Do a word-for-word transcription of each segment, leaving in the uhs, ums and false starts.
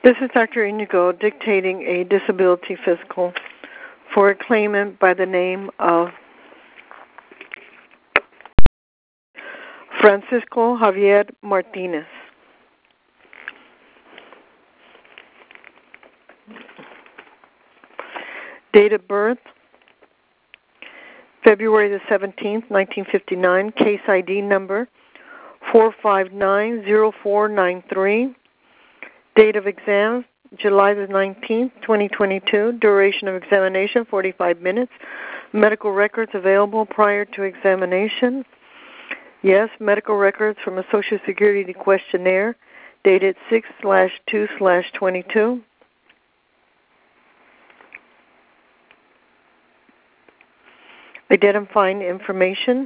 This is Doctor Inigo dictating a disability physical for a claimant by the name of Francisco Javier Martinez. Date of birth, February the seventeenth, nineteen fifty-nine, case I D number four five nine zero four nine three. Date of exam, July the nineteenth, twenty twenty-two. Duration of examination, forty-five minutes. Medical records available prior to examination. Yes, medical records from a Social Security questionnaire dated six slash two slash twenty-two. Identifying information.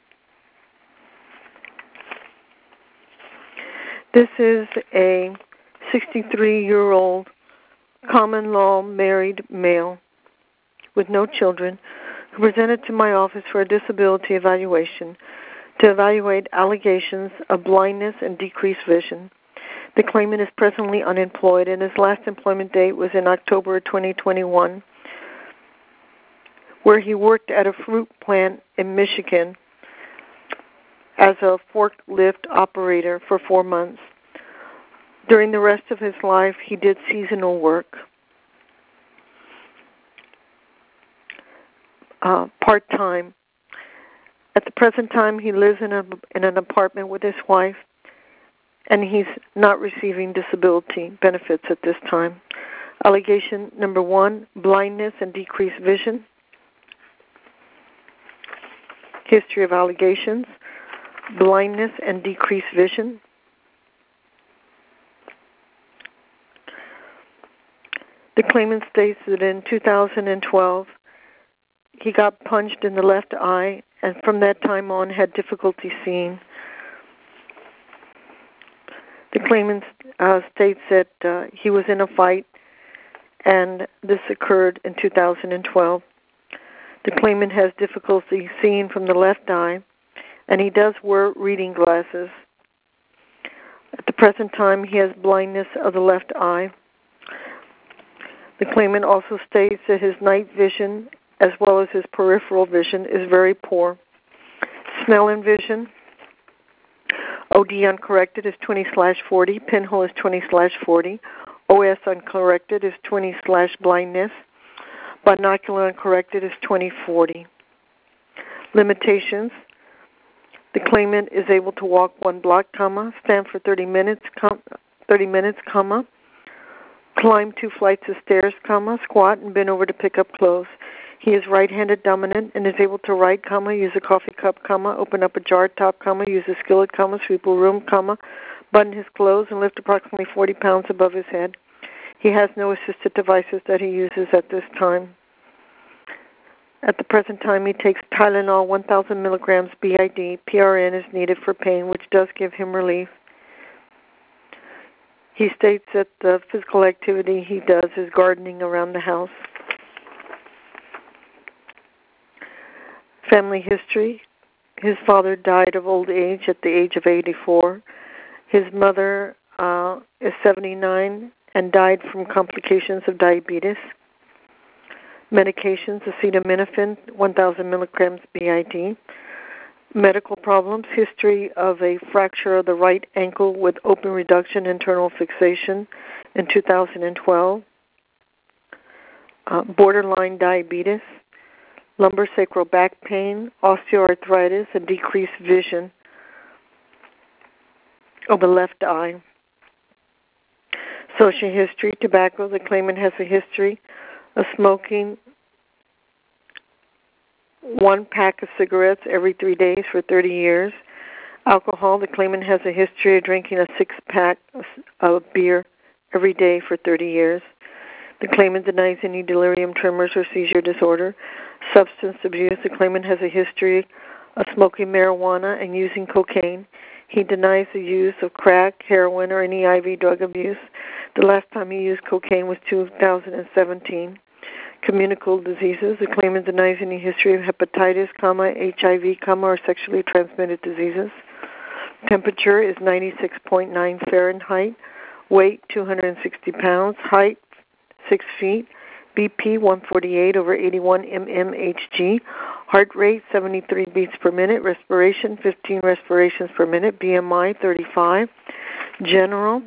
This is a sixty-three-year-old common law married male with no children who presented to my office for a disability evaluation to evaluate allegations of blindness and decreased vision. The claimant is presently unemployed, and his last employment date was in October twenty twenty-one, where he worked at a fruit plant in Michigan as a forklift operator for four months. During the rest of his life, he did seasonal work, uh, part-time. At the present time, he lives in, a, in an apartment with his wife, and he's not receiving disability benefits at this time. Allegation number one, blindness and decreased vision. History of allegations, blindness and decreased vision. The claimant states that in two thousand twelve, he got punched in the left eye, and from that time on had difficulty seeing. The claimant uh, states that uh, he was in a fight, and this occurred in two thousand twelve. The claimant has difficulty seeing from the left eye, and he does wear reading glasses. At the present time, he has blindness of the left eye. The claimant also states that his night vision, as well as his peripheral vision, is very poor. Smell and vision, O D uncorrected is twenty slash forty, pinhole is twenty slash forty, O S uncorrected is twenty slash blindness, binocular uncorrected is twenty forty. Limitations, the claimant is able to walk one block, comma, stand for thirty minutes, com, thirty minutes, comma, climb two flights of stairs, comma, squat and bend over to pick up clothes. He is right-handed dominant and is able to write, comma, use a coffee cup, comma, open up a jar top, comma, use a skillet, comma, sweep a room, comma, button his clothes and lift approximately forty pounds above his head. He has no assisted devices that he uses at this time. At the present time, he takes Tylenol one thousand milligrams B I D. P R N is needed for pain, which does give him relief. He states that the physical activity he does is gardening around the house. Family history. His father died of old age at the age of eighty-four. His mother uh, is seventy-nine and died from complications of diabetes. Medications, acetaminophen, one thousand milligrams B I D. Medical problems, history of a fracture of the right ankle with open reduction internal fixation in two thousand twelve. Uh, borderline diabetes, lumbosacral back pain, osteoarthritis, and decreased vision of the left eye. Social history, tobacco. The claimant has a history of smoking one pack of cigarettes every three days for thirty years. Alcohol, the claimant has a history of drinking a six-pack of beer every day for thirty years. The claimant denies any delirium tremors or seizure disorder. Substance abuse, the claimant has a history of smoking marijuana and using cocaine. He denies the use of crack, heroin, or any I V drug abuse. The last time he used cocaine was two thousand seventeen. Communicable diseases. The claimant denies any history of hepatitis, comma, H I V, comma, or sexually transmitted diseases. Temperature is ninety-six point nine Fahrenheit. weight two hundred sixty pounds, height six feet, B P one forty-eight over eighty-one mmHg, heart rate seventy-three beats per minute, respiration fifteen respirations per minute, B M I thirty-five, general.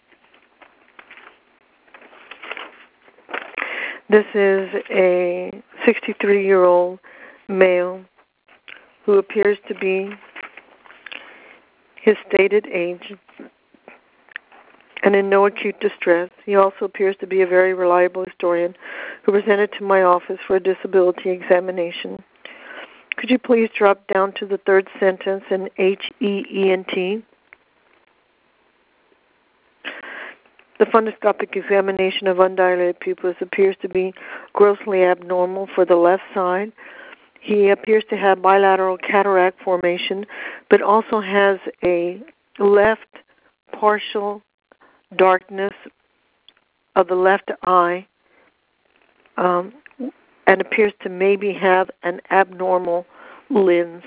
This is a sixty-three-year-old male who appears to be his stated age and in no acute distress. He also appears to be a very reliable historian who presented to my office for a disability examination. Could you please drop down to the third sentence in H E E N T? The fundoscopic examination of undilated pupils appears to be grossly abnormal for the left side. He appears to have bilateral cataract formation, but also has a left partial darkness of the left eye, um, and appears to maybe have an abnormal lens.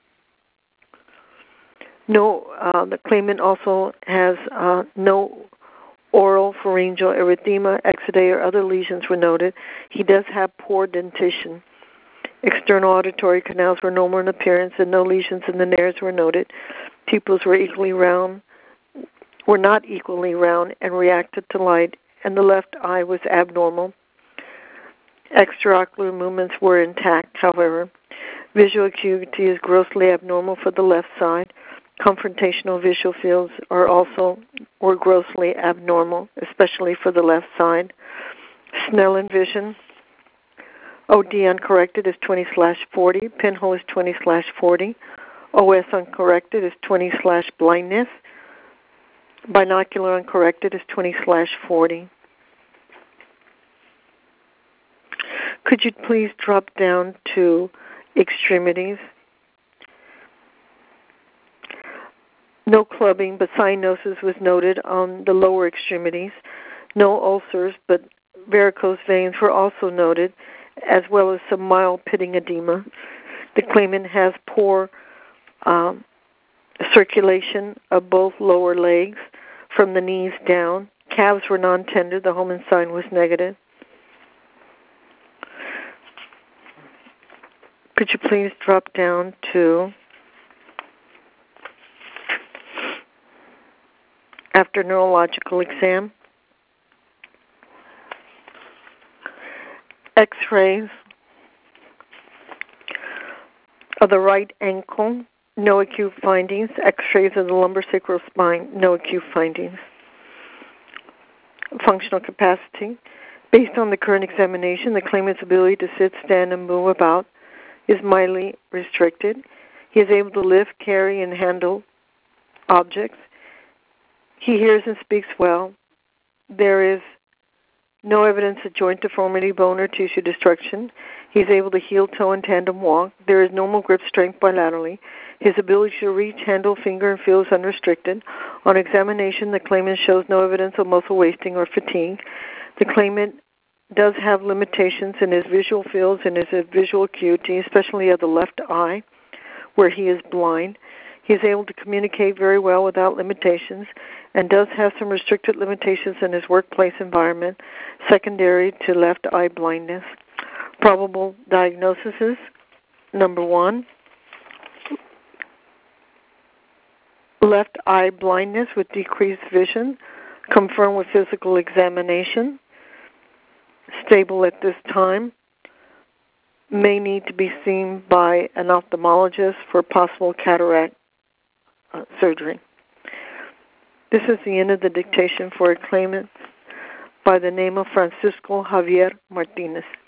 No, uh, the claimant also has uh, no oral pharyngeal erythema, exudae, or other lesions were noted. He does have poor dentition. External auditory canals were normal in appearance, and no lesions in the nares were noted. Pupils were equally round, were not equally round, and reacted to light, and the left eye was abnormal. Extraocular movements were intact, however. Visual acuity is grossly abnormal for the left side. Confrontational visual fields are also were grossly abnormal, especially for the left side. Snellen vision, O D uncorrected is twenty slash forty. Pinhole is twenty slash forty. O S uncorrected is twenty slash blindness. Binocular uncorrected is twenty slash forty. Could you please drop down to extremities? No clubbing, but cyanosis was noted on the lower extremities. No ulcers, but varicose veins were also noted, as well as some mild pitting edema. The claimant has poor um, circulation of both lower legs from the knees down. Calves were non-tender. The Homan sign was negative. Could you please drop down to after neurological exam? X-rays of the right ankle, no acute findings. X-rays of the lumbosacral spine, no acute findings. Functional capacity. Based on the current examination, the claimant's ability to sit, stand, and move about is mildly restricted. He is able to lift, carry, and handle objects. He hears and speaks well. There is no evidence of joint deformity, bone, or tissue destruction. He is able to heel, toe, and tandem walk. There is normal grip strength bilaterally. His ability to reach, handle, finger, and feel is unrestricted. On examination, the claimant shows no evidence of muscle wasting or fatigue. The claimant does have limitations in his visual fields and his visual acuity, especially of the left eye, where he is blind. He is able to communicate very well without limitations and does have some restricted limitations in his workplace environment, secondary to left eye blindness. Probable diagnoses, number one, left eye blindness with decreased vision, confirmed with physical examination, stable at this time, may need to be seen by an ophthalmologist for possible cataract uh, surgery. This is the end of the dictation for a claimant by the name of Francisco Javier Martinez.